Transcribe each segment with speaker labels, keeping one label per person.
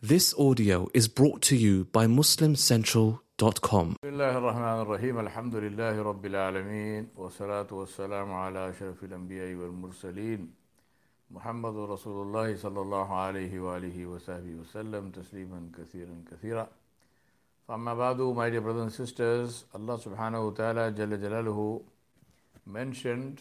Speaker 1: This audio is brought to you by MuslimCentral.com.
Speaker 2: بسم الله الرحمن الرحيم الحمد لله رب العالمين والصلاة والسلام على أشرف الأنبياء والمرسلين محمد رسول الله صلى الله عليه وآله وصحبه وسلم تسليما كثيرا كثيرا. فأما بعد, my dear brothers and sisters, Allah subhanahu wa ta'ala Jalla Jalaluhu mentioned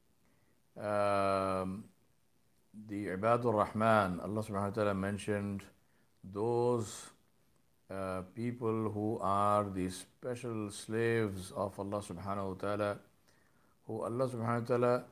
Speaker 2: the Ibadur Rahman. Allah subhanahu wa ta'ala mentioned those people who are the special slaves of Allah subhanahu wa ta'ala, who Allah subhanahu wa ta'ala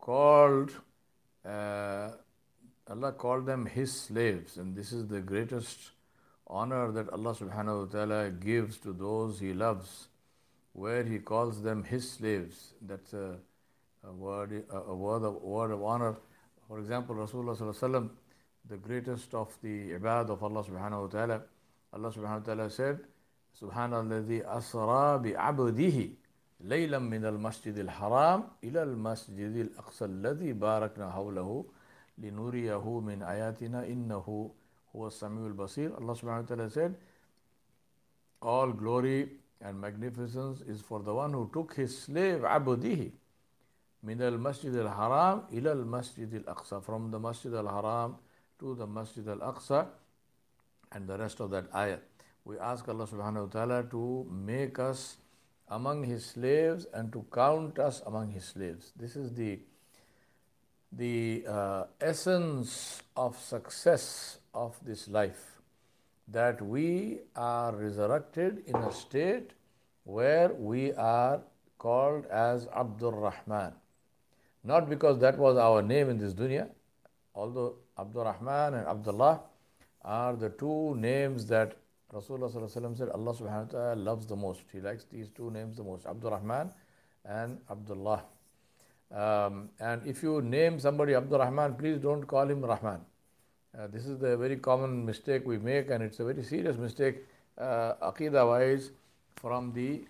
Speaker 2: called them His slaves, and this is the greatest honor that Allah subhanahu wa ta'ala gives to those He loves, where He calls them His slaves. That's a word of honor. For example, Rasulullah sallallahu alaihi wasallam, the greatest of the ibad of Allah subhanahu wa ta'ala, Allah subhanahu wa ta'ala said, Subhanalladhi asra bi'abdihi laylan min al-masjid al-haram ila al-masjid al-aqsa alladhi barakna hawlahu linuriyahu min ayatina innahu huwa as-sami'ul basir. Allah subhanahu wa ta'ala said, all glory and magnificence is for the one who took his slave abdihi min al-masjid al-haram ila al-masjid al-aqsa, from the masjid al-haram to the Masjid al-Aqsa, and the rest of that ayah. We ask Allah subhanahu wa ta'ala to make us among His slaves and to count us among His slaves. This is the essence of success of this life, that we are resurrected in a state where we are called as Abdur Rahman. Not because that was our name in this dunya, although Abdur Rahman and Abdullah are the two names that Rasulullah sallallahu alaihi wasallam said Allah subhanahu wa ta'ala loves the most. He likes these two names the most, Abdur Rahman and Abdullah. And if you name somebody Abdur Rahman, please don't call him Rahman. This is the very common mistake we make, and it's a very serious mistake Aqidah wise, from the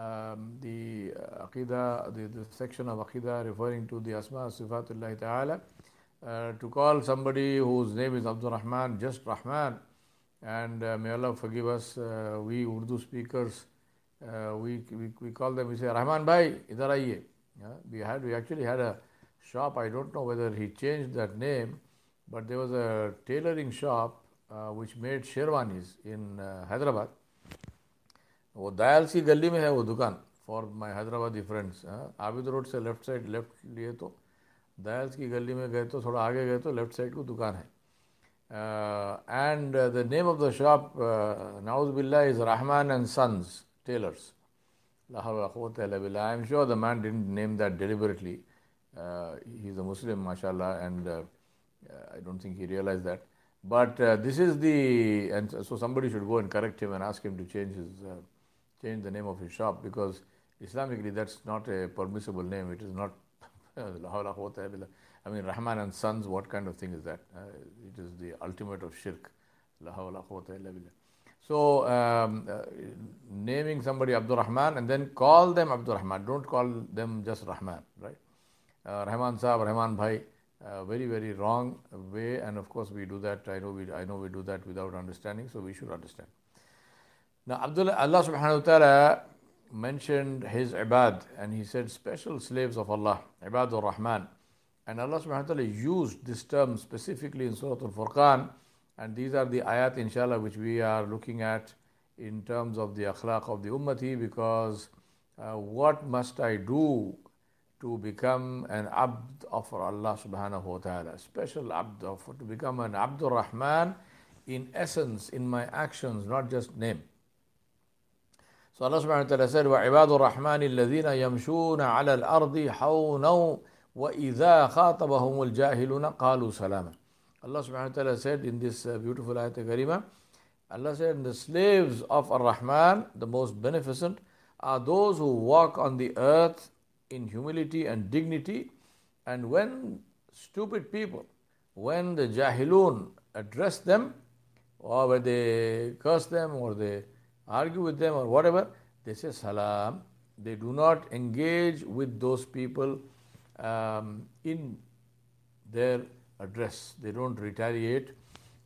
Speaker 2: Aqidah, the section of Aqidah referring to the Asma Sifatullahi Ta'ala. To call somebody whose name is Abdur Rahman just Rahman, and may Allah forgive us, we Urdu speakers, we call them, we say, Rahman bhai, idhar aiye. We actually had a shop, I don't know whether he changed that name, but there was a tailoring shop which made sherwanis in Hyderabad. वो दयाल सी गली में है वो दुकान, for my Hyderabadi friends. Abid Road से left लिए तो दयाल की गली में गए तो थोड़ा आगे गए तो लेफ्ट साइड को दुकान है. And the name of the shop, Na'udhu Billah, is Rahman and Sons Tailors. I am sure the man didn't name that deliberately. He's a Muslim, mashallah, and I don't think he realized that. But this is and so somebody should go and correct him and ask him to change the name of his shop, because Islamically that's not a permissible name. It is not. I mean, Rahman and Sons, what kind of thing is that? It is the ultimate of shirk. So, naming somebody Abdur Rahman and then call them Abdur Rahman. Don't call them just Rahman, right? Rahman Sahab, Rahman Bhai, very, very wrong way. And of course, we do that. I know we do that without understanding, so we should understand. Now, Allah subhanahu wa ta'ala mentioned His ibad, and He said special slaves of Allah, Ibadur Rahman. And Allah subhanahu wa ta'ala used this term specifically in Surah Al-Furqan, and these are the ayat inshallah which we are looking at in terms of the akhlaq of the ummati, because what must I do to become an abd of Allah subhanahu wa ta'ala, special abd, to become an Abdur Rahman in essence, in my actions, not just name. So Allah subhanahu wa ta'ala said, وَعِبَادُ الرَّحْمَنِ الَّذِينَ يَمْشُونَ عَلَى الْأَرْضِ حَوْنًا وَإِذَا خَاطَبَهُمُ الْجَاهِلُونَ قَالُوا سَلَامًا. Allah subhanahu wa ta'ala said in this beautiful ayat al-Karimah, Allah said, the slaves of Ar-Rahman, the most beneficent, are those who walk on the earth in humility and dignity, and when stupid people, when the Jahilun address them, or when they curse them, or they argue with them or whatever, they say salam. They do not engage with those people in their address. They don't retaliate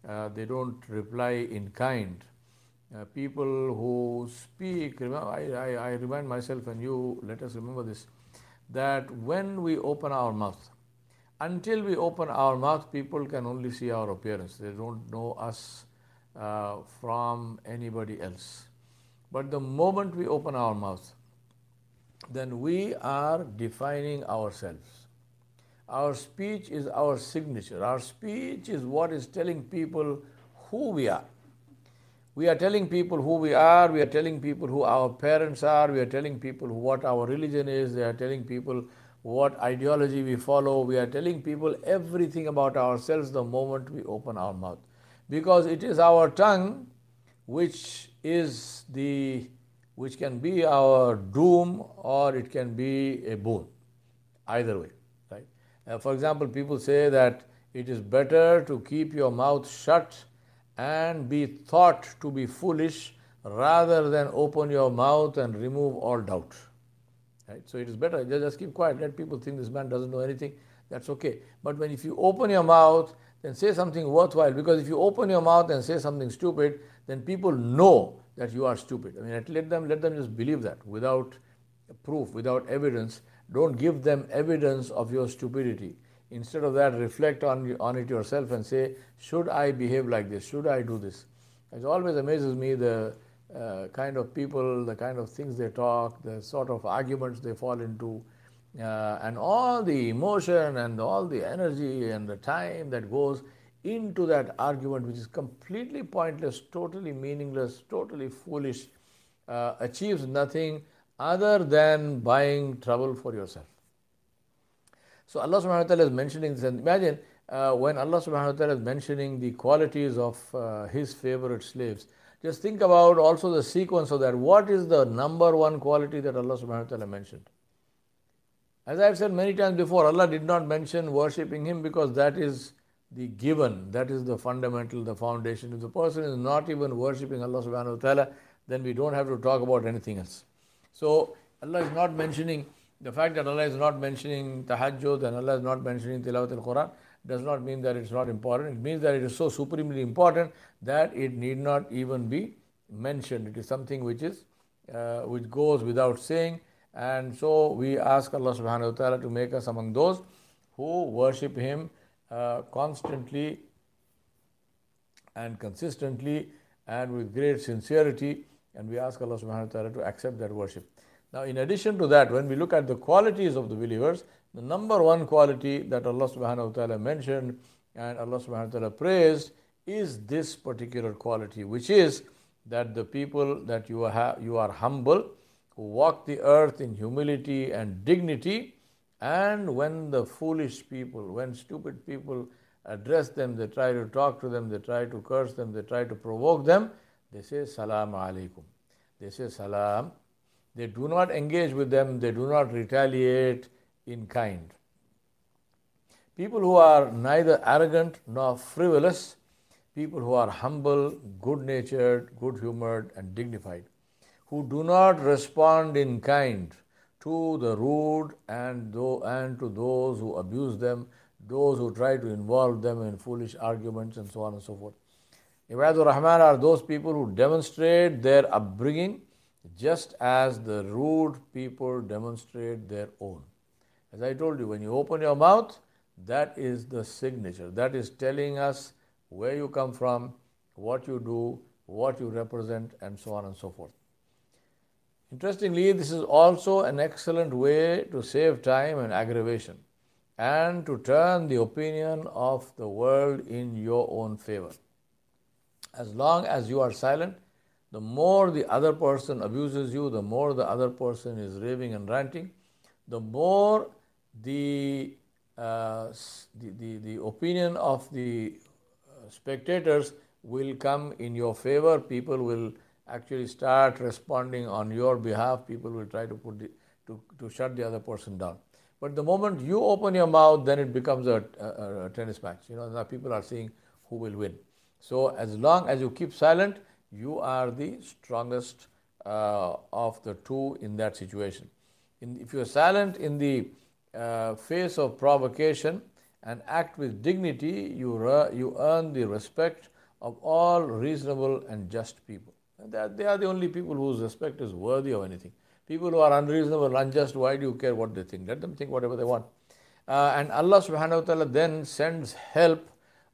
Speaker 2: they don't reply in kind. People who speak, I remind myself and you, let us remember this, that when we open our mouth, until we open our mouth, people can only see our appearance. They don't know us from anybody else. But the moment we open our mouth, then we are defining ourselves. Our speech is our signature. Our speech is what is telling people who we are. We are telling people who we are. We are telling people who our parents are. We are telling people what our religion is. We are telling people what ideology we follow. We are telling people everything about ourselves the moment we open our mouth. Because it is our tongue which can be our doom or it can be a boon. Either way. Right? For example, people say that it is better to keep your mouth shut and be thought to be foolish rather than open your mouth and remove all doubt. Right? So it is better, just keep quiet, let people think this man doesn't know anything, that's okay. But if you open your mouth, then say something worthwhile, because if you open your mouth and say something stupid, then people know that you are stupid. I mean, let them just believe that without proof, without evidence. Don't give them evidence of your stupidity. Instead of that, reflect on it yourself and say, should I behave like this? Should I do this? It always amazes me the kind of people, the kind of things they talk, the sort of arguments they fall into, and all the emotion and all the energy and the time that goes into that argument, which is completely pointless, totally meaningless, totally foolish, achieves nothing other than buying trouble for yourself. So Allah subhanahu wa ta'ala is mentioning this, and imagine when Allah subhanahu wa ta'ala is mentioning the qualities of His favorite slaves, just think about also the sequence of that. What is the number one quality that Allah subhanahu wa ta'ala mentioned? As I have said many times before, Allah did not mention worshipping Him because that is the given, that is the fundamental, the foundation. If the person is not even worshipping Allah subhanahu wa ta'ala, then we don't have to talk about anything else. So Allah is not mentioning, the fact that Allah is not mentioning tahajjud and Allah is not mentioning tilawat al-Quran does not mean that it's not important. It means that it is so supremely important that it need not even be mentioned. It is something which goes without saying. And so we ask Allah subhanahu wa ta'ala to make us among those who worship Him constantly and consistently and with great sincerity. And we ask Allah subhanahu wa ta'ala to accept that worship. Now, in addition to that, when we look at the qualities of the believers, the number one quality that Allah subhanahu wa ta'ala mentioned and Allah subhanahu wa ta'ala praised is this particular quality, which is that the people that you are humble, who walk the earth in humility and dignity, and when the foolish people, when stupid people address them, they try to talk to them, they try to curse them, they try to provoke them, they say Salam alaikum. They say Salam. They do not engage with them, they do not retaliate in kind. People who are neither arrogant nor frivolous, people who are humble, good-natured, good-humored and dignified, who do not respond in kind to the rude and to those who abuse them, those who try to involve them in foolish arguments and so on and so forth. Ibadur Rahman are those people who demonstrate their upbringing just as the rude people demonstrate their own. As I told you, when you open your mouth, that is the signature. That is telling us where you come from, what you do, what you represent, and so on and so forth. Interestingly, this is also an excellent way to save time and aggravation and to turn the opinion of the world in your own favor. As long as you are silent, the more the other person abuses you, the more the other person is raving and ranting, the more the opinion of the spectators will come in your favor. People will actually start responding on your behalf. People will try to to shut the other person down. But the moment you open your mouth, then it becomes a tennis match. Now people are seeing who will win. So as long as you keep silent, you are the strongest of the two in that situation. If you are silent in the face of provocation and act with dignity, you earn the respect of all reasonable and just people. And they are the only people whose respect is worthy of anything. People who are unreasonable, unjust, why do you care what they think? Let them think whatever they want. And Allah subhanahu wa ta'ala then sends help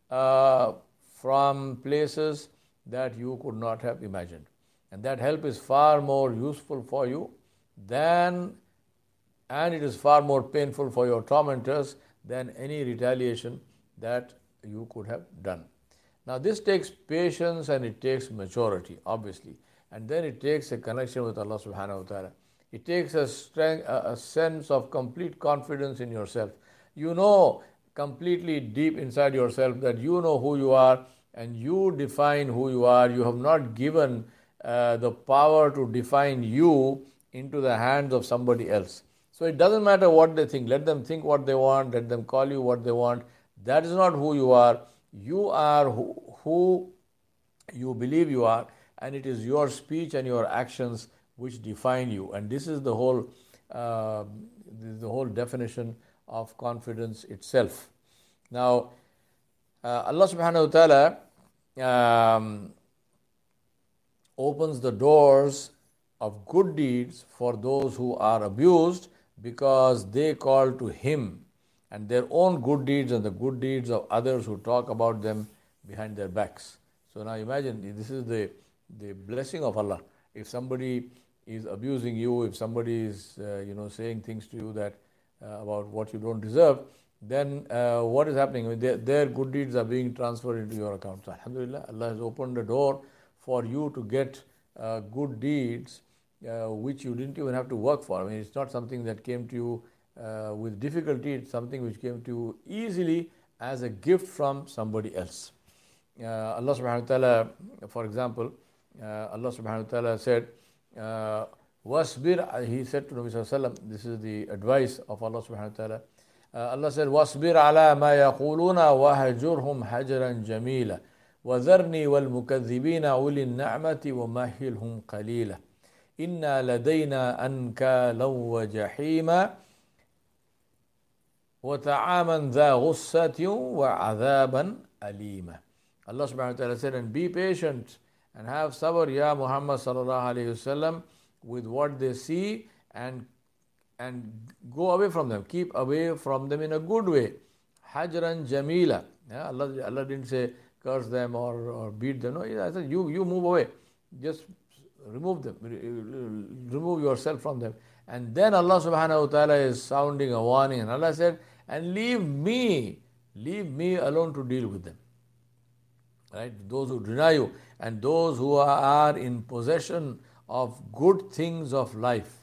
Speaker 2: from places that you could not have imagined. And that help is far more useful for you and it is far more painful for your tormentors than any retaliation that you could have done. Now this takes patience and it takes maturity, obviously. And then it takes a connection with Allah subhanahu wa ta'ala. It takes a sense of complete confidence in yourself. You know completely deep inside yourself that you know who you are and you define who you are. You have not given the power to define you into the hands of somebody else. So it doesn't matter what they think. Let them think what they want. Let them call you what they want. That is not who you are. You are who you believe you are, and it is your speech and your actions which define you. And this is the whole definition of confidence itself. Now, Allah subhanahu wa ta'ala opens the doors of good deeds for those who are abused because they call to Him and their own good deeds and the good deeds of others who talk about them behind their backs. So now imagine, this is the blessing of Allah. If somebody is abusing you, if somebody is saying things to you that about what you don't deserve, then what is happening? I mean, their good deeds are being transferred into your account. So alhamdulillah, Allah has opened the door for you to get good deeds which you didn't even have to work for. I mean, it's not something that came to you with difficulty. It's something which came to you easily as a gift from somebody else. Allah subhanahu wa ta'ala, for example, Allah subhanahu wa ta'ala said, Wasbir, He said to Nabi sallallahu alayhi wa sallam, this is the advice of Allah subhanahu wa ta'ala. Allah said, Wasbir ala ma yaquluna wahjurhum hajaran jamila وذرني والمكذبين أولي النعمة ومهلهم قليلا إنا لدينا أنكالا وجحيما وطعاما ذا غصة وعذابا أليما. Allah subhanahu wa ta'ala said, and be patient and have sabr, Ya Muhammad sallallahu alayhi wasallam, with what they see and go away from them. Keep away from them in a good way. Hajran jamila. Yeah, Allah didn't say curse them or beat them. No, I said you move away. Just remove them. Remove yourself from them. And then Allah subhanahu wa ta'ala is sounding a warning. And Allah said, and leave me alone to deal with them. Right? Those who deny you and those who are in possession of good things of life.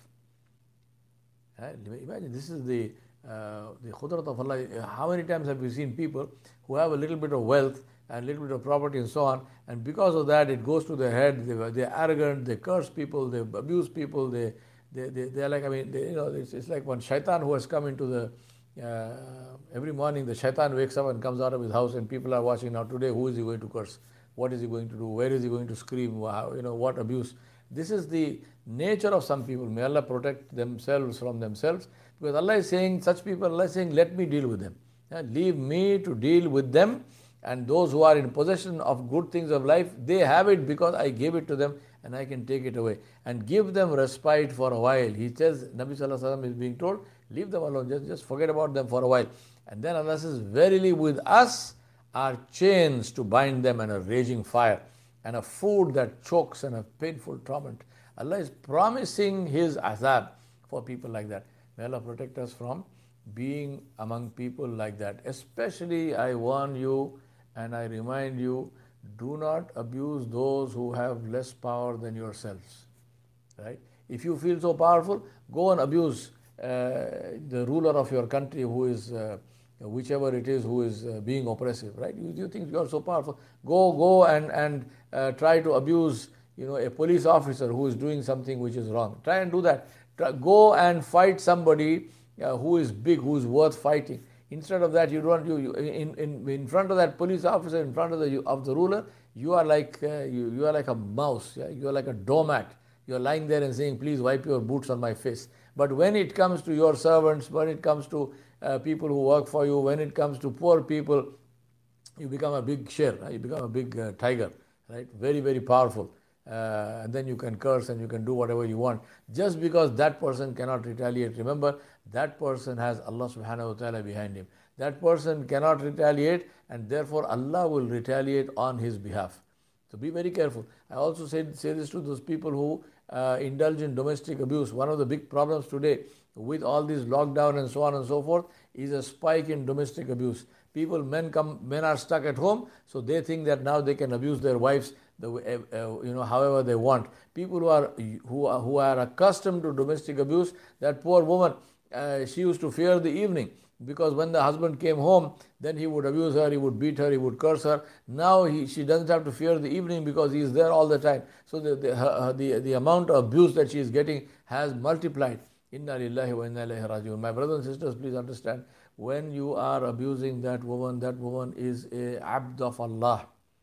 Speaker 2: Right? Imagine, this is the khudrat of Allah. How many times have we seen people who have a little bit of wealth and a little bit of property and so on, and because of that it goes to their head, they're arrogant, they curse people, they abuse people, they're like, I mean, it's like one shaitan who has come into the, every morning the shaitan wakes up and comes out of his house and people are watching now today, who is he going to curse? What is he going to do? Where is he going to scream? What abuse? This is the nature of some people. May Allah protect themselves from themselves, because Allah is saying, such people, Allah is saying, let me deal with them. Leave me to deal with them. And those who are in possession of good things of life, they have it because I gave it to them and I can take it away. And give them respite for a while. He says, Nabi sallallahu alaihi wasallam is being told, leave them alone, just forget about them for a while. And then Allah says, verily with us are chains to bind them and a raging fire and a food that chokes and a painful torment. Allah is promising His azab for people like that. May Allah protect us from being among people like that. Especially I warn you and I remind you, do not abuse those who have less power than yourselves. Right? If you feel so powerful, go and abuse the ruler of your country who is, whichever it is, who is being oppressive. Right? You think you are so powerful. Go and try to abuse a police officer who is doing something which is wrong. Try and do that. Go and fight somebody who is big, who is worth fighting. Instead of that, in front of that police officer, in front of the ruler, you are like a mouse. Yeah? You are like a doormat. You are lying there and saying, please wipe your boots on my face. But when it comes to your servants, when it comes to people who work for you, when it comes to poor people, you become a big sher, you become a big tiger, right? Very, very powerful. And then you can curse and you can do whatever you want. Just because that person cannot retaliate. Remember, that person has Allah subhanahu wa ta'ala behind him. That person cannot retaliate, and therefore Allah will retaliate on his behalf. So be very careful. I also say this to those people who indulge in domestic abuse. One of the big problems today with all this lockdown and so on and so forth is a spike in domestic abuse. Men are stuck at home, so they think that now they can abuse their wives however they want. People who are accustomed to domestic abuse, that poor woman, she used to fear the evening, because when the husband came home, then he would abuse her, he would beat her, he would curse her. Now she doesn't have to fear the evening because he is there all the time. So the amount of abuse that she is getting has multiplied. Inna lillahi wa inna ilayhi raji'un. My brothers and sisters, please understand, when you are abusing that woman is a abd of Allah.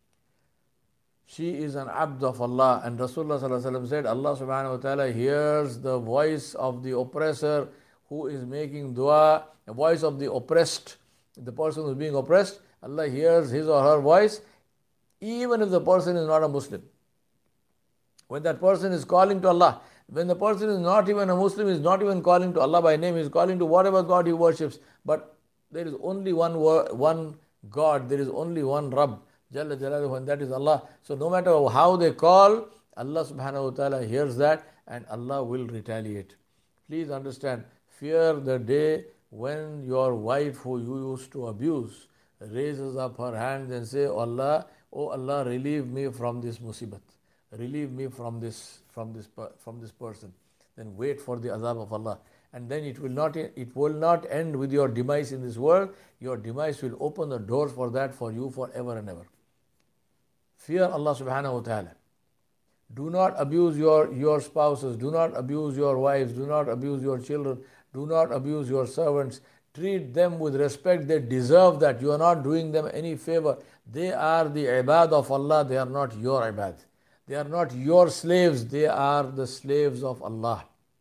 Speaker 2: She is an abd of Allah. And Rasulullah sallallahu alaihi wasallam said, Allah subhanahu wa ta'ala hears the voice of the oppressor who is making dua, the voice of the oppressed, the person who is being oppressed. Allah hears his or her voice, even if the person is not a Muslim. When that person is calling to Allah, when the person is not even a Muslim, is not even calling to Allah by name, he is calling to whatever God he worships. But there is only one God, there is only one Rabb, Jalla Jalaluhu, and that is Allah. So no matter how they call, Allah subhanahu wa ta'ala hears that, and Allah will retaliate. Please understand, fear the day when your wife who you used to abuse raises up her hands and say, oh Allah, relieve me from this musibat. Relieve me from this person. Then wait for the azab of Allah. And then it will not end with your demise in this world. Your demise will open the doors for that for you forever and ever. Fear Allah subhanahu wa ta'ala. Do not abuse your spouses. Do not abuse your wives. Do not abuse your children. Do not abuse your servants. Treat them with respect. They deserve that. You are not doing them any favor. They are the ibad of Allah. They are not your ibad. They are not your slaves. They are the slaves of Allah.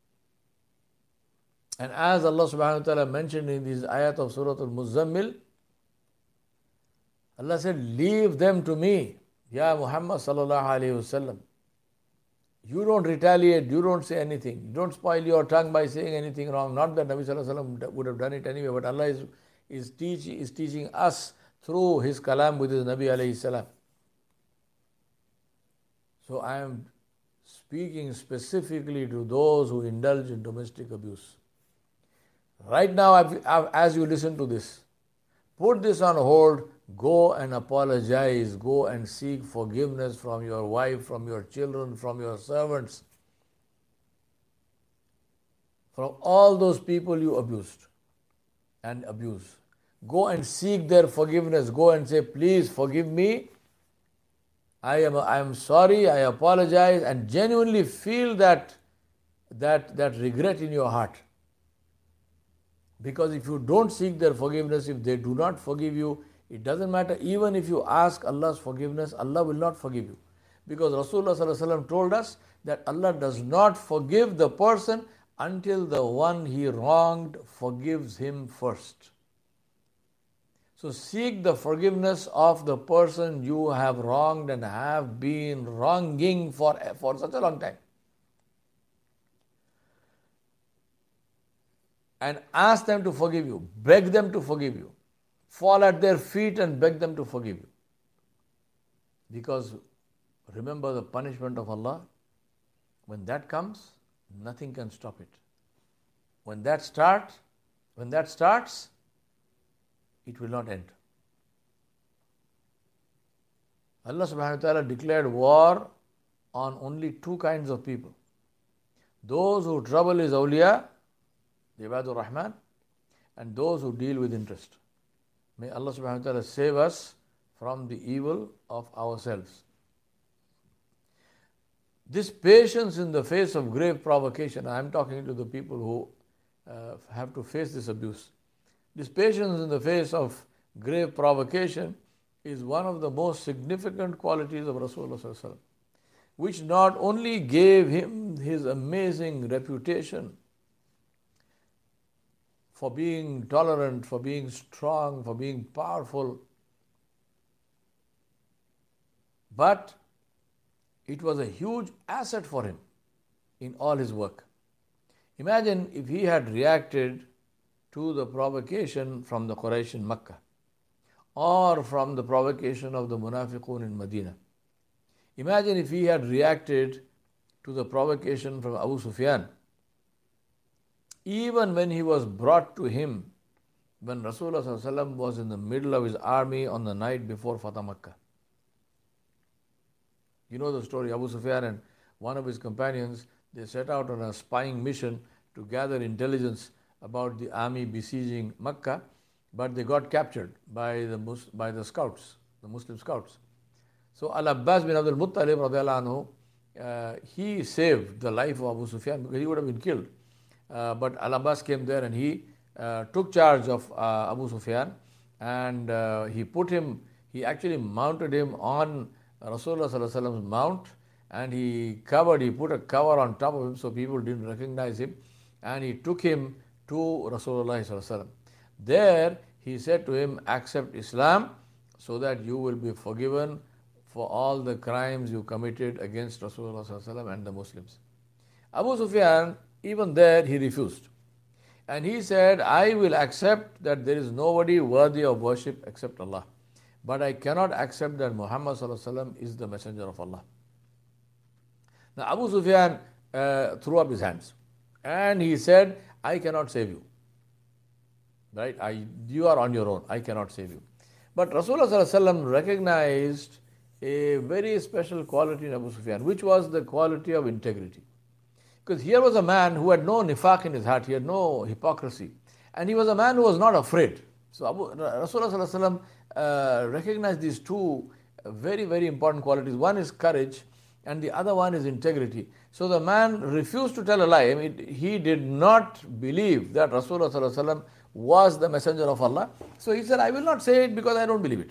Speaker 2: And as Allah subhanahu wa ta'ala mentioned in this ayat of Surah Al-Muzammil, Allah said, leave them to me. Ya Muhammad sallallahu alayhi wasallam. You don't retaliate, you don't say anything. You don't spoil your tongue by saying anything wrong. Not that Nabi sallallahu alayhi wasallam would have done it anyway, but Allah is teaching us through His kalam with His Nabi alayhi salam. So I am speaking specifically to those who indulge in domestic abuse. Right now, as you listen to this, put this on hold, go and apologize, go and seek forgiveness from your wife, from your children, from your servants, from all those people you abused and abuse. Go and seek their forgiveness. Go and say, please forgive me. I am sorry, I apologize, and genuinely feel that regret in your heart. Because if you don't seek their forgiveness, if they do not forgive you, it doesn't matter. Even if you ask Allah's forgiveness, Allah will not forgive you. Because Rasulullah sallallahu alaihi wasallam told us that Allah does not forgive the person until the one he wronged forgives him first. So seek the forgiveness of the person you have wronged and have been wronging for such a long time. And ask them to forgive you. Beg them to forgive you. Fall at their feet and beg them to forgive you. Because remember the punishment of Allah. When that comes, nothing can stop it. When that starts, it will not end. Allah subhanahu wa ta'ala declared war on only two kinds of people. Those who trouble His awliya, the Ibadur Rahman, and those who deal with interest. May Allah subhanahu wa ta'ala save us from the evil of ourselves. This patience in the face of grave provocation, I am talking to the people who have to face this abuse. This patience in the face of grave provocation is one of the most significant qualities of Rasulullah sallallahu alaihi wasallam, which not only gave him his amazing reputation for being tolerant, for being strong, for being powerful, But it was a huge asset for him in all his work. Imagine if he had reacted to the provocation from the Quraysh in Makkah or from the provocation of the Munafiqun in Medina. Imagine if he had reacted to the provocation from Abu Sufyan. Even when he was brought to him, when Rasulullah ﷺ was in the middle of his army on the night before Fatah Makkah. You know the story, Abu Sufyan and one of his companions, they set out on a spying mission to gather intelligence about the army besieging Makkah, but they got captured by the scouts, the Muslim scouts. So Al-Abbas bin Abdul Muttalib radiallahu anhu, he saved the life of Abu Sufyan because he would have been killed. But Al-Abbas came there and he took charge of Abu Sufyan, and he actually mounted him on Rasulullah sallallahu alaihi wasallam's mount, and he put a cover on top of him so people didn't recognize him, and he took him to Rasulullah sallallahu alaihi wasallam. There he said to him, accept Islam so that you will be forgiven for all the crimes you committed against Rasulullah sallallahu alaihi wasallam and the Muslims. Abu Sufyan, even there he refused. And he said, I will accept that there is nobody worthy of worship except Allah. But I cannot accept that Muhammad sallallahu alaihi wasallam is the messenger of Allah. Now Abu Sufyan threw up his hands and he said, I cannot save you. Right? You are on your own. I cannot save you. But Rasulullah sallallahu alaihi wasallam recognized a very special quality in Abu Sufyan, which was the quality of integrity. Because here was a man who had no nifaq in his heart, he had no hypocrisy. And he was a man who was not afraid. So Rasulullah sallallahu alaihi wasallam recognized these two very, very important qualities. One is courage and the other one is integrity. So the man refused to tell a lie. I mean, he did not believe that Rasulullah sallallahu alaihi wasallam was the messenger of Allah. So he said, I will not say it because I don't believe it.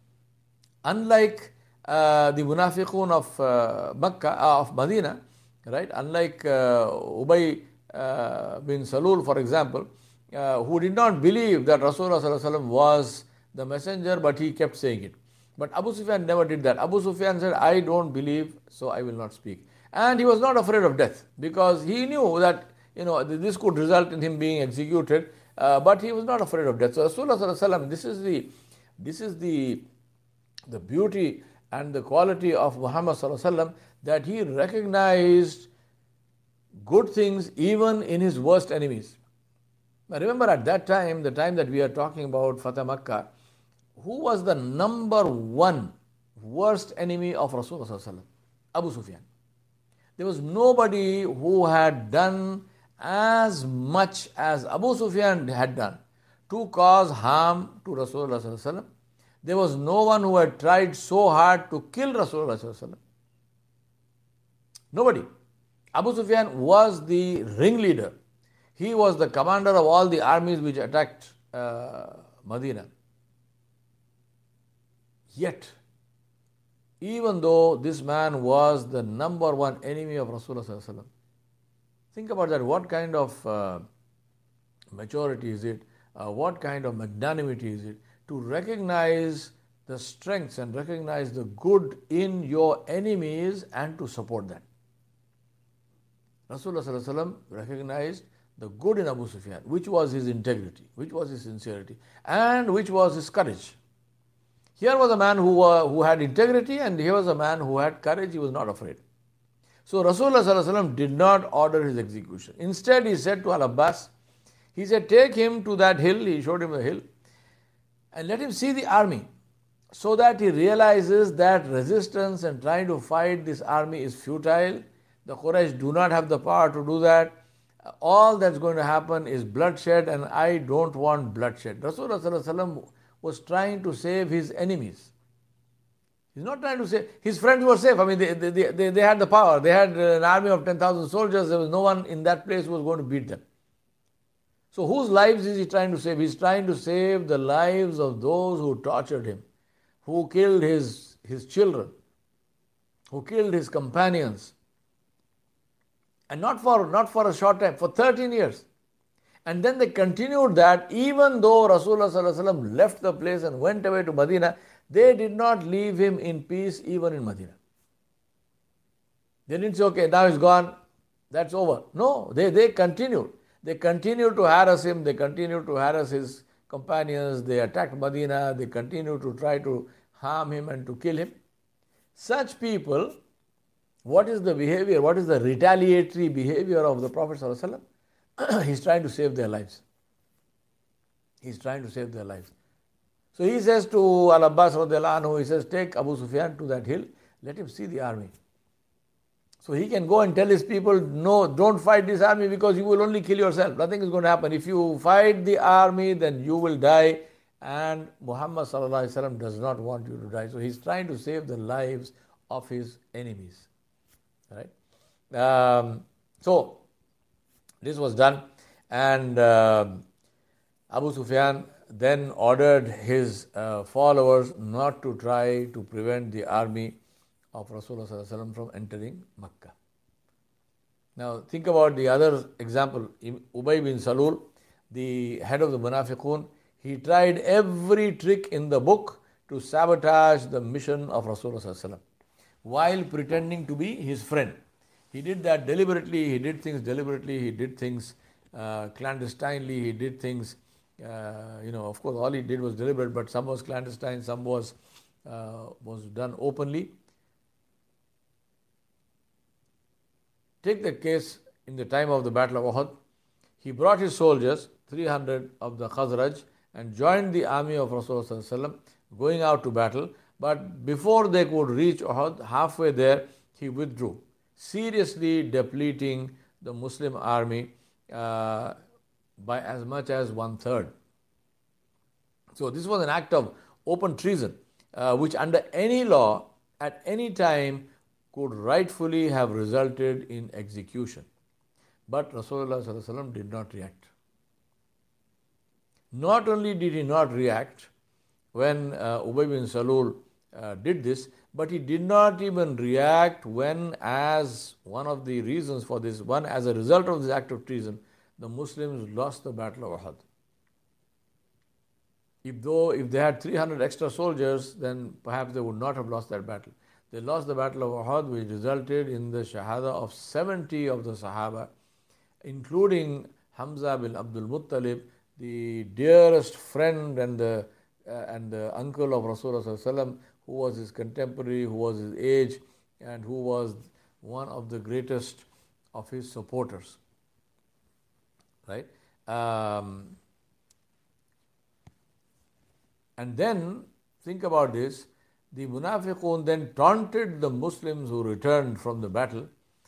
Speaker 2: Unlike the Munafiqun of Makkah, of Medina, right? Unlike Ubay bin Salul, for example, who did not believe that Rasulullah sallallahu alaihi wasallam was the messenger, but he kept saying it. But Abu Sufyan never did that. Abu Sufyan said, I don't believe, so I will not speak. And he was not afraid of death because he knew that this could result in him being executed, but he was not afraid of death. So Rasulullah sallallahu alaihi wasallam, this is the beauty and the quality of Muhammad sallallahu alaihi wasallam, that he recognized good things even in his worst enemies. Now remember, at that time, the time that we are talking about, Fatah Makkah, who was the number one worst enemy of Rasulullah sallallahu alaihi wasallam? Abu Sufyan. There was nobody who had done as much as Abu Sufyan had done to cause harm to Rasulullah sallallahu alaihi wasallam. There was no one who had tried so hard to kill Rasulullah sallallahu alaihi wasallam. Nobody. Abu Sufyan was the ringleader. He was the commander of all the armies which attacked Medina. Yet, even though this man was the number one enemy of Rasulullah sallallahu alaihi wasallam, think about that. What kind of maturity is it? What kind of magnanimity is it to recognize the strengths and recognize the good in your enemies and to support that? Rasulullah sallallahu alaihi wasallam recognized the good in Abu Sufyan, which was his integrity, which was his sincerity, and which was his courage. Here was a man who had integrity, and here was a man who had courage. He was not afraid. So Rasulullah sallallahu alaihi wasallam did not order his execution. Instead, he said to Al-Abbas, he said, take him to that hill. He showed him the hill, and let him see the army, so that he realizes that resistance and trying to fight this army is futile. The Quraysh do not have the power to do that. All that's going to happen is bloodshed, and I don't want bloodshed. Rasulullah sallallahu alaihi wasallam was trying to save his enemies. He's not trying to save, his friends were safe. I mean, they had the power. They had an army of 10,000 soldiers. There was no one in that place who was going to beat them. So whose lives is he trying to save? He's trying to save the lives of those who tortured him, who killed his children, who killed his companions. And not for a short time, for 13 years. And then they continued that even though Rasulullah sallallahu alaihi wasallam left the place and went away to Medina, They did not leave him in peace even in Medina. They didn't say, okay, now he's gone, that's over. No, they continued. They continued to harass him, they continued to harass his companions, they attacked Medina, they continued to try to harm him and to kill him. Such people, what is the behavior, what is the retaliatory behavior of the Prophet ﷺ? He's trying to save their lives. He's trying to save their lives. So he says to Al-Abbas radiallahu anhu, he says, take Abu Sufyan to that hill, let him see the army. So he can go and tell his people, no, don't fight this army because you will only kill yourself. Nothing is going to happen. If you fight the army, then you will die. And Muhammad sallallahu alaihi wasallam does not want you to die. So he's trying to save the lives of his enemies. Right? So this was done. And Abu Sufyan then ordered his followers not to try to prevent the army of Rasulullah sallallahu alaihi wasallam from entering Makkah. Now think about the other example. Ubay bin Salul, the head of the Munafiqun, he tried every trick in the book to sabotage the mission of Rasulullah sallallahu alaihi wasallam while pretending to be his friend. He did that deliberately, he did things deliberately, he did things clandestinely, he did things, of course all he did was deliberate, but some was clandestine, some was done openly. Take the case in the time of the Battle of Uhud. He brought his soldiers, 300 of the Khazraj, and joined the army of Rasulullah going out to battle. But before they could reach Uhud, halfway there, he withdrew, seriously depleting the Muslim army by as much as 1/3. So this was an act of open treason, which under any law, at any time, could rightfully have resulted in execution. But Rasulullah sallallahu alaihi wasallam did not react. Not only did he not react when Ubay bin Salul did this, but he did not even react when, as one of the reasons for this, as a result of this act of treason, the Muslims lost the Battle of Uhud. If they had 300 extra soldiers, then perhaps they would not have lost that battle. They lost the Battle of Uhud, which resulted in the shahada of 70 of the Sahaba, including Hamza bin Abdul Muttalib, the dearest friend and the uncle of Rasulullah sallallahu alaihi wasallam, who was his contemporary, who was his age, and who was one of the greatest of his supporters. Right? And then, think about this, the Munafiqun then taunted the Muslims who returned from the battle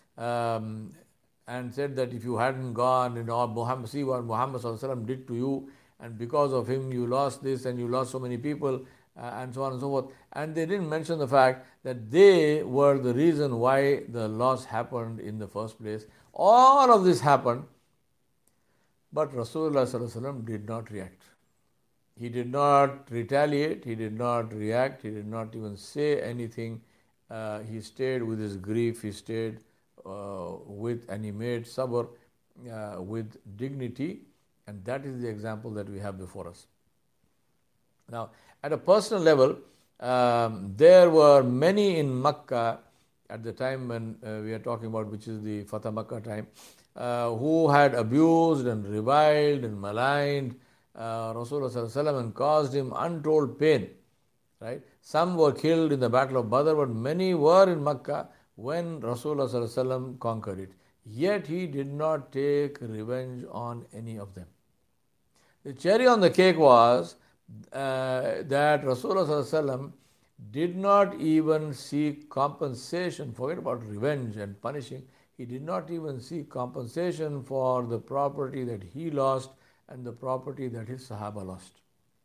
Speaker 2: and said that if you hadn't gone, Muhammad, see what Muhammad sallallahu alaihi wasallam did to you, and because of him you lost this and you lost so many people, and so on and so forth. And they didn't mention the fact that they were the reason why the loss happened in the first place. All of this happened, but Rasulullah sallallahu alaihi wasallam did not react. He did not retaliate, he did not react, he did not even say anything. He stayed with his grief, he stayed and he made sabr with dignity, and that is the example that we have before us. Now, at a personal level, there were many in Makkah at the time when we are talking about, which is the Fatah Makkah time, who had abused and reviled and maligned Rasulullah sallallahu alaihi wasallam and caused him untold pain. Right? Some were killed in the Battle of Badr, but many were in Makkah when Rasulullah sallallahu alaihi wasallam conquered it. Yet he did not take revenge on any of them. The cherry on the cake was that Rasulullah sallallahu alaihi wasallam did not even seek compensation. Forget about revenge and punishing. He did not even seek compensation for the property that he lost and the property that his Sahaba lost.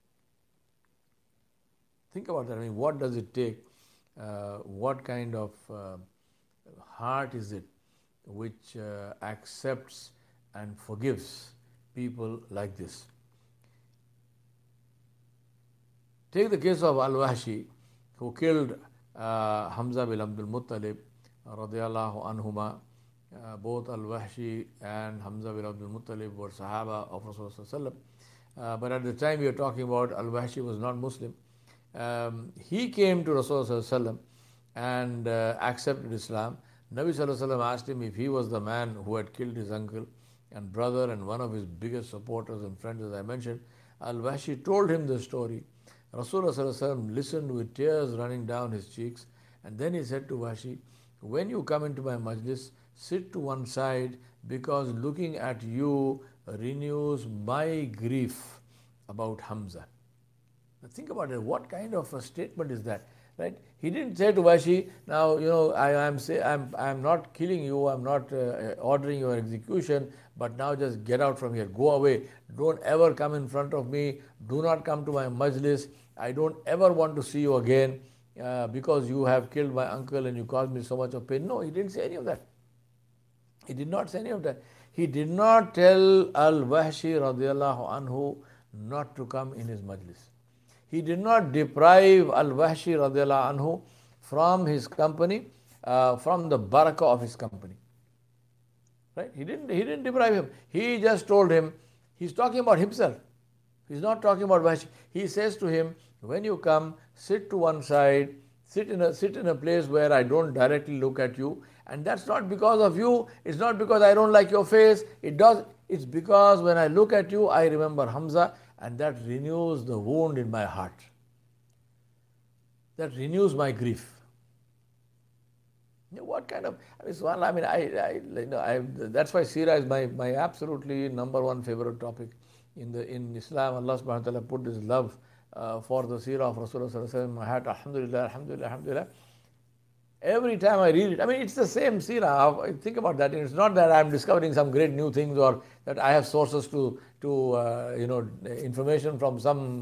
Speaker 2: Think about that. I mean, what does it take? What kind of heart is it which accepts and forgives people like this? Take the case of Al-Wahshi, who killed Hamza bin Abdul Muttalib radiyallahu anhuma. Both Al-Wahshi and Hamza bin Abdul Muttalib were Sahaba of Rasulullah sallallahu alaihi wasallam. But at the time we are talking about, Al-Wahshi was not Muslim. he came to Rasulullah and accepted Islam. Nabi Sallallahu asked him if he was the man who had killed his uncle and brother and one of his biggest supporters and friends, as I mentioned. Al-Wahshi told him the story. Rasulullah listened with tears running down his cheeks, and then he said to Wahshi, when you come into my majlis, sit to one side, because looking at you renews my grief about Hamza. Now think about it. What kind of a statement is that? Right? He didn't say to Wahshi, now I'm not killing you, I'm not ordering your execution, but now just get out from here, go away. Don't ever come in front of me. Do not come to my majlis. I don't ever want to see you again because you have killed my uncle and you caused me so much of pain. No, he didn't say any of that. He did not say any of that. He did not tell Al-Wahshi radiallahu anhu not to come in his majlis. He did not deprive Al-Wahshi radiallahu anhu from his company, from the barakah of his company. Right? He didn't deprive him. He just told him, he's talking about himself. He's not talking about Wahshi. He says to him, when you come, sit to one side, sit in a place where I don't directly look at you. And that's not because of you. It's not because I don't like your face. It's because when I look at you, I remember Hamza, and that renews the wound in my heart. That renews my grief. What kind of? That's why Seerah is my absolutely number one favorite topic in Islam. Allah subhanahu wa ta'ala put this love for the Seerah of Rasulullah sallallahu alaihi wasallam in my heart. Alhamdulillah, alhamdulillah, alhamdulillah. Every time I read it, it's the same Seerah. Think about that. It's not that I'm discovering some great new things or that I have sources to information from some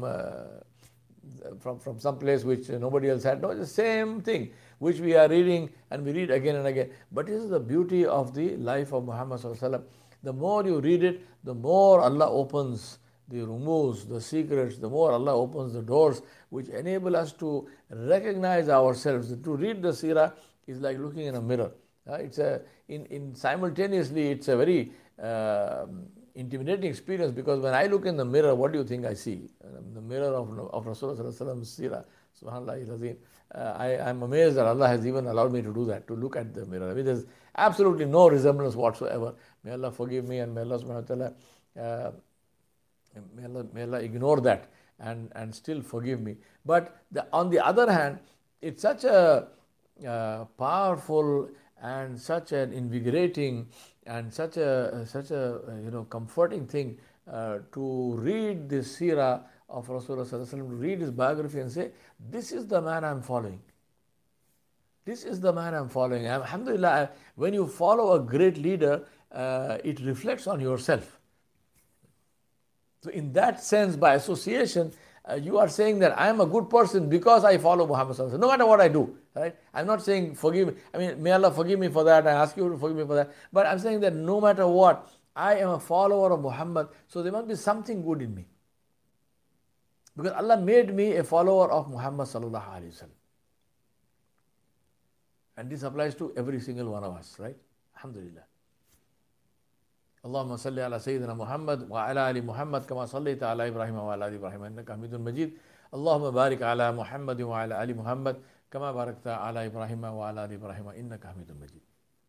Speaker 2: place which nobody else had. No, it's the same thing which we are reading and we read again and again. But this is the beauty of the life of Muhammad sallallahu alaihi wasallam. The more you read it, the more Allah opens the rumuz, the secrets, the more Allah opens the doors which enable us to recognize ourselves. To read the seerah is like looking in a mirror. Simultaneously it's a very intimidating experience, because when I look in the mirror, what do you think I see? The mirror of Rasulullah's seerah. Subhanallah. I'm amazed that Allah has even allowed me to do that, to look at the mirror. There's absolutely no resemblance whatsoever. May Allah forgive me, and may Allah subhanahu wa ta'ala may Allah ignore that and still forgive me. But on the other hand, it's such a powerful and such an invigorating and such a comforting thing to read this seerah of Rasulullah sallallahu alaihi wasallam, to read his biography and say, this is the man I'm following. This is the man I'm following. Alhamdulillah, when you follow a great leader, it reflects on yourself. So in that sense, by association, you are saying that I am a good person because I follow Muhammad sallallahu alaihi wasallam, no matter what I do. Right? I'm not saying forgive me. May Allah forgive me for that. I ask you to forgive me for that. But I'm saying that no matter what, I am a follower of Muhammad, so there must be something good in me. Because Allah made me a follower of Muhammad sallallahu alaihi wasallam. And this applies to every single one of us, right? Alhamdulillah. اللهم صل على سيدنا محمد وعلى آل محمد كما صليت على إبراهيم وعلى آل إبراهيم إنك حميد مجيد اللهم بارك على محمد وعلى آل محمد كما باركت على إبراهيم وعلى آل إبراهيم إنك حميد مجيد.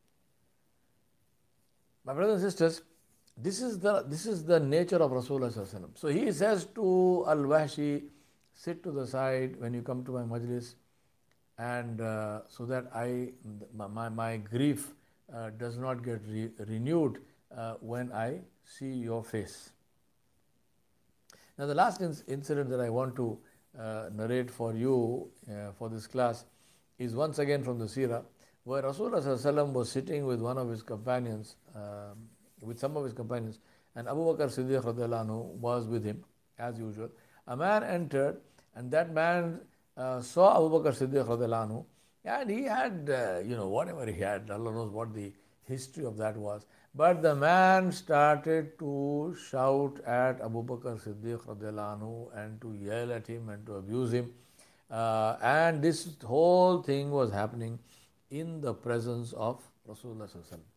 Speaker 2: My brothers and sisters, this is the nature of Rasulullah sallallahu alaihi wasallam. So he says to Al-Wahshi, sit to the side when you come to my majlis, and so that my grief does not get renewed when I see your face. Now the last incident that I want to narrate for you for this class is once again from the seerah, where Rasulullah sallallahu alaihi wasallam was sitting with one of his companions, with some of his companions, and Abu Bakr Siddiq radiallahu anhu was with him as usual. A man entered, and that man saw Abu Bakr Siddiq radiallahu anhu, and he had whatever he had, Allah knows what the history of that was. But the man started to shout at Abu Bakr Siddiq radiallahu anhu and to yell at him and to abuse him. And this whole thing was happening in the presence of Rasulullah sallallahu alaihi wasallam.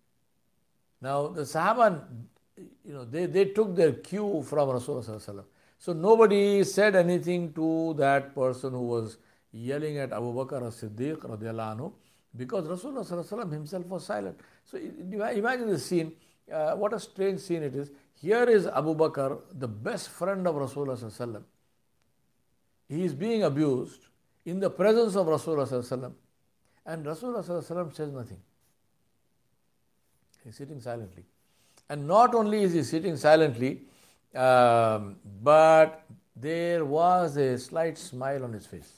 Speaker 2: Now the Sahaba, they took their cue from Rasulullah sallallahu alaihi wasallam. So nobody said anything to that person who was yelling at Abu Bakr as-Siddiq radiallahu anhu, because Rasulullah sallallahu alaihi wasallam himself was silent. So imagine the scene. What a strange scene it is. Here is Abu Bakr, the best friend of Rasulullah sallallahu alaihi wasallam. He is being abused in the presence of Rasulullah sallallahu alaihi wasallam, and Rasulullah sallallahu alaihi wasallam says nothing. He is sitting silently. And not only is he sitting silently, but there was a slight smile on his face.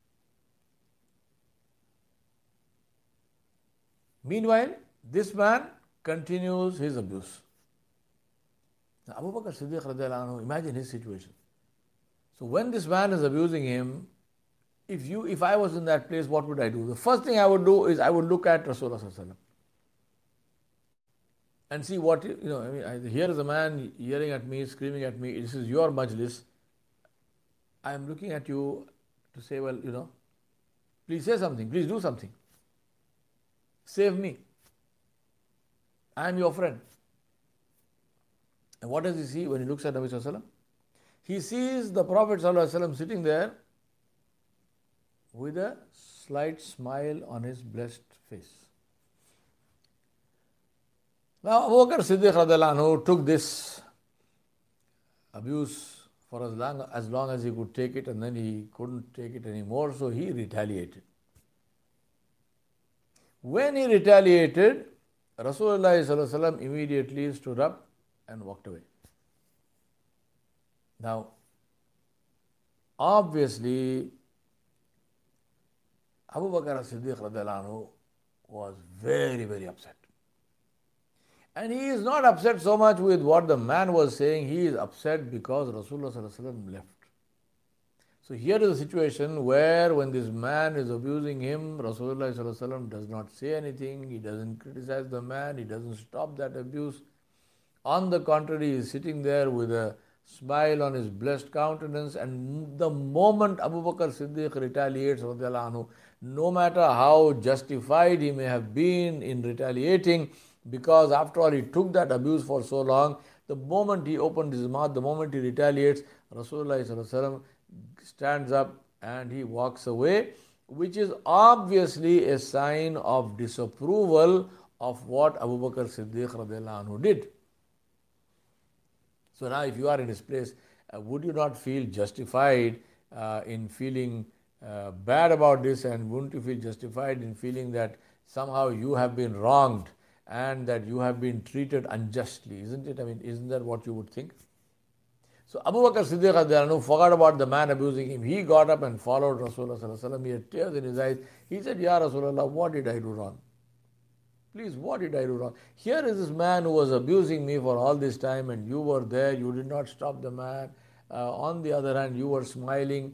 Speaker 2: Meanwhile, this man continues his abuse. Now, Abu Bakr Siddiq radiallahu anhu, imagine his situation. So when this man is abusing him, if I was in that place, what would I do? The first thing I would do is I would look at Rasulullah sallallahu alaihi wasallam and see what, here is a man yelling at me, screaming at me, this is your majlis. I am looking at you to say, well, please say something, please do something. Save me. I am your friend. And what does he see when he looks at Nabi sallallahu alaihi wasallam? He sees the Prophet sallallahu alaihi wasallam sitting there with a slight smile on his blessed face. Now, Abu Bakr Siddiq radiallahu anhu took this abuse for as long as he could take it, and then he couldn't take it anymore, so he retaliated. When he retaliated, Rasulullah sallallahu alaihi wasallam immediately stood up and walked away. Now, obviously, Abu Bakr as-Siddiq radiallahu anhu was very, very upset. And he is not upset so much with what the man was saying, he is upset because Rasulullah sallallahu alaihi wasallam left. So here is a situation where when this man is abusing him, Rasulullah sallallahu alaihi wasallam does not say anything, he doesn't criticize the man, he doesn't stop that abuse. On the contrary, he is sitting there with a smile on his blessed countenance, and the moment Abu Bakr Siddiq retaliates, radiallahu anhu, no matter how justified he may have been in retaliating, because after all he took that abuse for so long, the moment he opened his mouth, the moment he retaliates, Rasulullah sallallahu alaihi wasallam stands up and he walks away, which is obviously a sign of disapproval of what Abu Bakr Siddiq radiallahu anhu did. So now if you are in his place, would you not feel justified in feeling bad about this, and wouldn't you feel justified in feeling that somehow you have been wronged and that you have been treated unjustly, isn't it? I mean, isn't that what you would think? So Abu Bakr Siddiq radiallahu anhu forgot about the man abusing him. He got up and followed Rasulullah sallallahu alaihi wasallam. He had tears in his eyes. He said, Ya Rasulullah, what did I do wrong? Please, what did I do wrong? Here is this man who was abusing me for all this time, and you were there, you did not stop the man. On the other hand, you were smiling.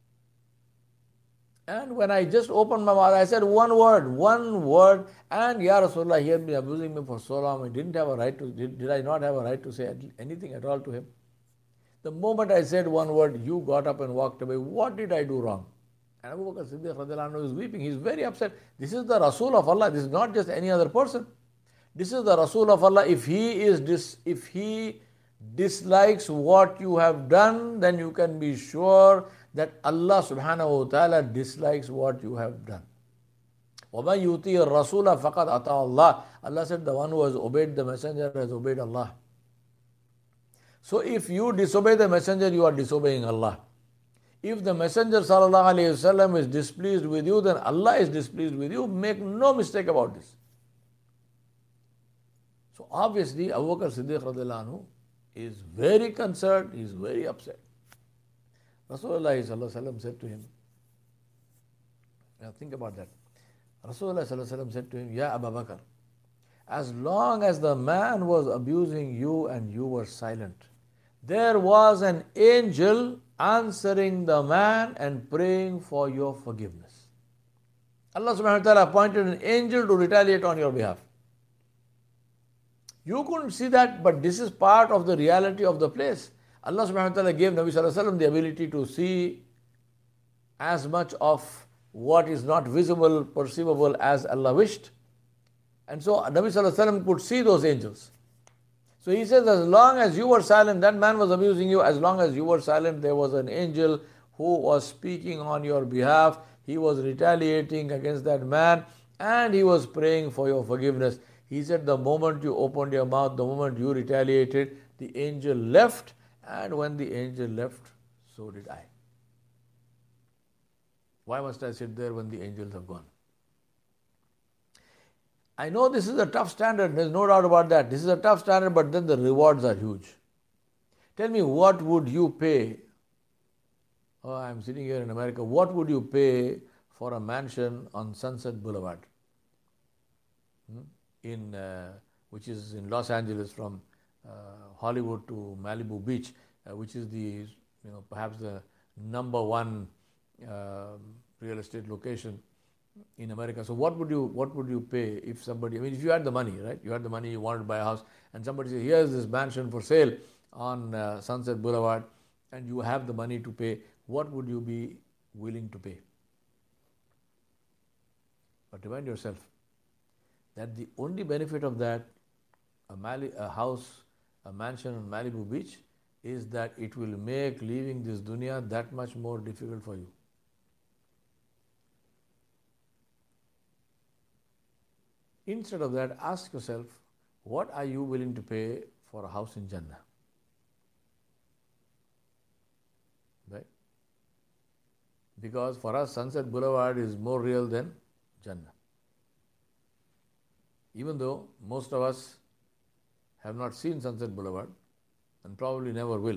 Speaker 2: And when I just opened my mouth, I said one word, and Ya Rasulullah, he had been abusing me for so long, I didn't have a right to, did I not have a right to say anything at all to him? The moment I said one word, you got up and walked away. What did I do wrong? And Abu Bakr Siddiq radiallahu anhu is weeping. He is very upset. This is the Rasul of Allah. This is not just any other person. This is the Rasul of Allah. If he dislikes what you have done, then you can be sure that Allah subhanahu wa ta'ala dislikes what you have done. وَمَنْ يُطِيعِ الرَّسُولَ فَقَدْ أَطَاعَ اللَّهِ. Allah said, the one who has obeyed the messenger has obeyed Allah. So if you disobey the messenger, you are disobeying Allah. If the messenger sallallahu alayhi wasallam is displeased with you, then Allah is displeased with you. Make no mistake about this. So obviously Abu Bakr Siddiq radiallahu anhu is very concerned, he is very upset. Rasulullah sallallahu alayhi wasallam said to him, now think about that. Rasulullah sallallahu alayhi wasallam said to him, Ya Abu Bakr, as long as the man was abusing you and you were silent, there was an angel answering the man and praying for your forgiveness. Allah subhanahu wa ta'ala appointed an angel to retaliate on your behalf. You couldn't see that, but this is part of the reality of the place. Allah subhanahu wa ta'ala gave Nabi sallallahu alayhi wa sallam the ability to see as much of what is not visible, perceivable as Allah wished. And so Nabi sallallahu alayhi wa sallam could see those angels. So he says, as long as you were silent, that man was abusing you. As long as you were silent, there was an angel who was speaking on your behalf. He was retaliating against that man and he was praying for your forgiveness. He said, the moment you opened your mouth, the moment you retaliated, the angel left, and when the angel left, so did I. Why must I sit there when the angels have gone? I know this is a tough standard, there's no doubt about that. This is a tough standard, but then the rewards are huge. Tell me, what would you pay? Oh, I'm sitting here in America. What would you pay for a mansion on Sunset Boulevard? Which is in Los Angeles, from Hollywood to Malibu Beach, which is the perhaps the number one real estate location in America. So what would you pay if somebody, if you had the money, right? You had the money, you wanted to buy a house, and somebody says, here's this mansion for sale on Sunset Boulevard, and you have the money to pay, what would you be willing to pay? But remind yourself that the only benefit of that, a house, a mansion on Malibu Beach, is that it will make leaving this dunya that much more difficult for you. Instead of that, ask yourself, what are you willing to pay for a house in Jannah? Right? Because for us, Sunset Boulevard is more real than Jannah. Even though most of us have not seen Sunset Boulevard and probably never will.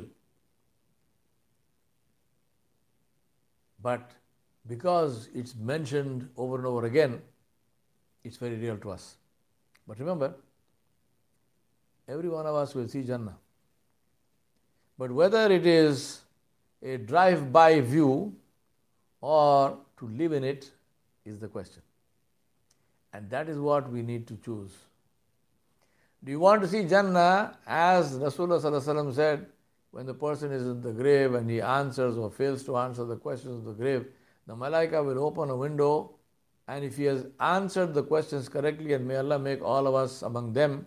Speaker 2: But because it's mentioned over and over again, it's very real to us. But remember, every one of us will see Jannah. But whether it is a drive-by view or to live in it is the question. And that is what we need to choose. Do you want to see Jannah, as Rasulullah ﷺ said, when the person is in the grave and he answers or fails to answer the questions of the grave, the Malaika will open a window, and if he has answered the questions correctly, and may Allah make all of us among them,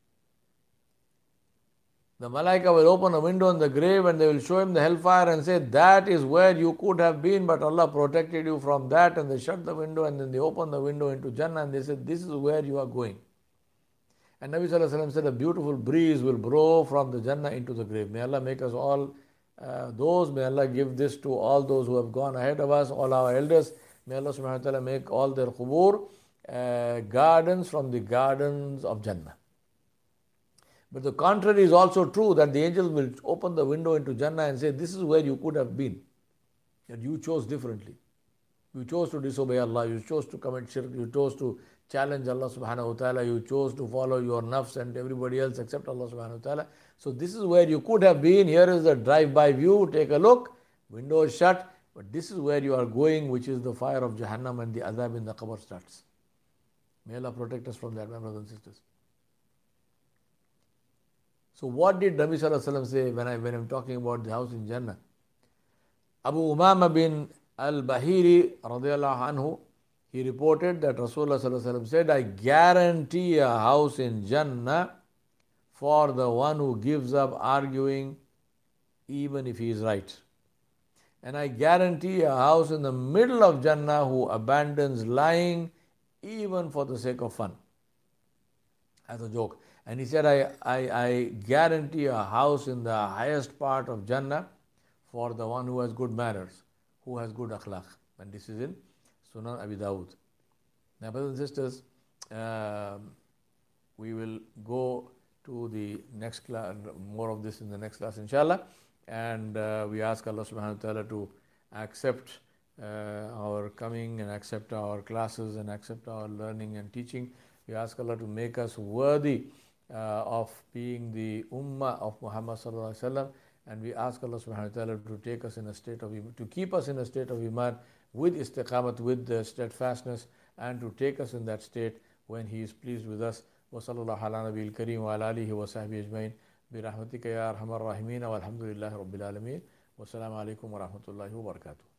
Speaker 2: the Malaika will open a window in the grave and they will show him the hellfire and say, that is where you could have been, but Allah protected you from that. And they shut the window and then they open the window into Jannah and they said, this is where you are going. And Nabi Sallallahu Alaihi Wasallam said, a beautiful breeze will blow from the Jannah into the grave. May Allah make us all those. May Allah give this to all those who have gone ahead of us, all our elders. May Allah subhanahu wa ta'ala make all their qubur gardens from the gardens of Jannah. But the contrary is also true, that the angels will open the window into Jannah and say, this is where you could have been. That you chose differently. You chose to disobey Allah, you chose to commit shirk, you chose to challenge Allah subhanahu wa ta'ala, you chose to follow your nafs and everybody else except Allah subhanahu wa ta'ala. So this is where you could have been. Here is the drive-by view, take a look, window is shut, but this is where you are going, which is the fire of Jahannam, and the azab in the qabr starts. May Allah protect us from that, my brothers and sisters. So what did Nabi Sallallahu Alaihi Wasallam say when I'm talking about the house in Jannah? Abu Umama bin al-Bahiri radiyallahu anhu, he reported that Rasulullah Sallallahu Alaihi Wasallam said, I guarantee a house in Jannah for the one who gives up arguing even if he is right. And I guarantee a house in the middle of Jannah who abandons lying even for the sake of fun. As a joke. And he said, I guarantee a house in the highest part of Jannah for the one who has good manners, who has good akhlaq. And this is in Sunan Abi Dawud. Now, brothers and sisters, we will go to the next class, more of this in the next class, inshallah. And we ask Allah subhanahu wa ta'ala to accept our coming and accept our classes and accept our learning and teaching. We ask Allah to make us worthy of being the ummah of Muhammad sallallahu alaihi wasallam, and we ask Allah subhanahu wa ta'ala to take us in a state of iman, to keep us in a state of iman with istiqamat, with the steadfastness, and to take us in that state when He is pleased with us. Wa sallallahu ala nabiyil kareem wa ala alihi wa sahbihi ajmain bi rahmatika ya arhamar rahimin walhamdulillahi rabbil alamin. Wassalamu alaikum wa rahmatullahi wa barakatuh.